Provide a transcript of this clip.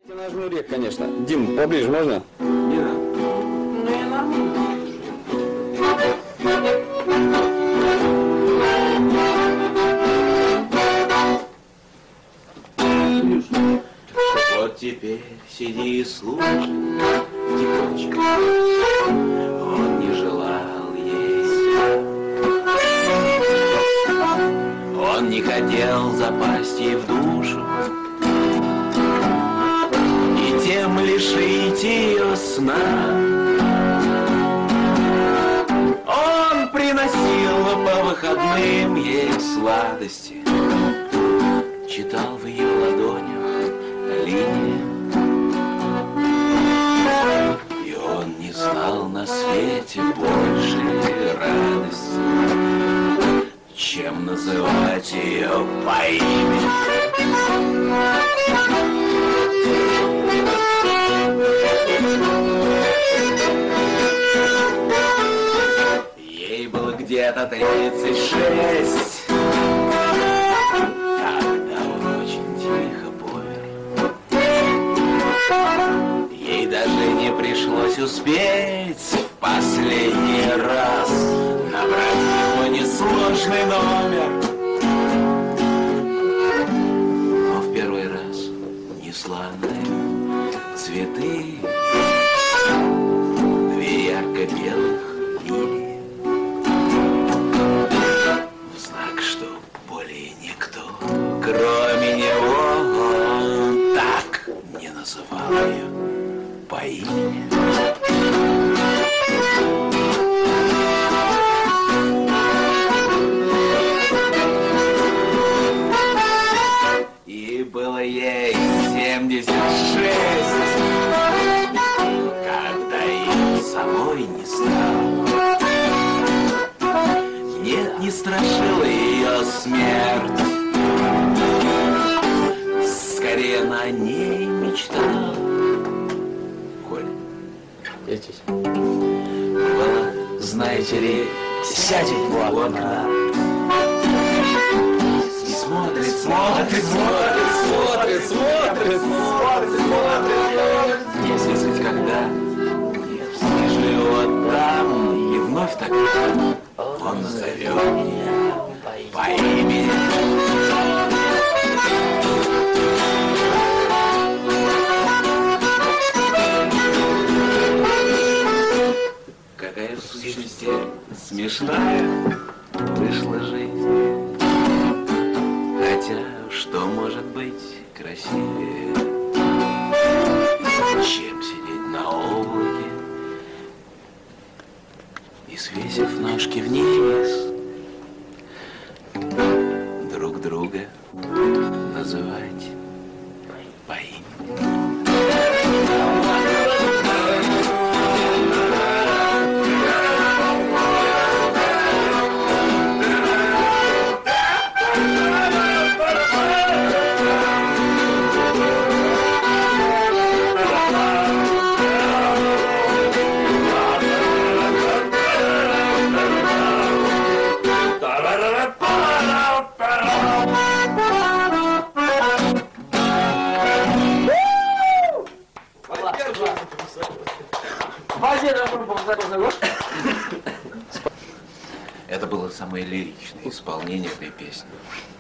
Я нажму рек, конечно. Дим, поближе можно? Не надо. Ну, я нормально. Вот теперь сиди и слушай, тихонечко. Он не желал есть. Он не хотел запасть ей в душу и тем лишить ее сна. Он приносил по выходным ей сладости, читал в ее ладонях линии. И он не знал на свете больше радости, чем называть ее по имени. Ей было где-то 36, когда он очень тихо помер. Ей даже не пришлось успеть в последний раз набрать его несложный номер. Но в первый раз несла она ему цветы, 2 ярко-белых лилии, в знак, что более никто, кроме него, он так не называл ее по имени. И было ей 76, когда ее самой не стало. Нет, не страшила ее смерть, скорее она о ней мечтала. Коль, Едетесь. было, знаете ли, сядет в окна и смотрит, смотрит, смотрит, смотрит, смотрит, смотрит, смотрит. Если хоть когда слышу его там, и вновь тогда он назовет меня по имени. Какая в сущности смешная вышла жизнь. Хотя что может быть красивее, чем сидеть на облаке и, свесив ножки вниз, друг друга называть по имени. Это было самое лиричное исполнение этой песни.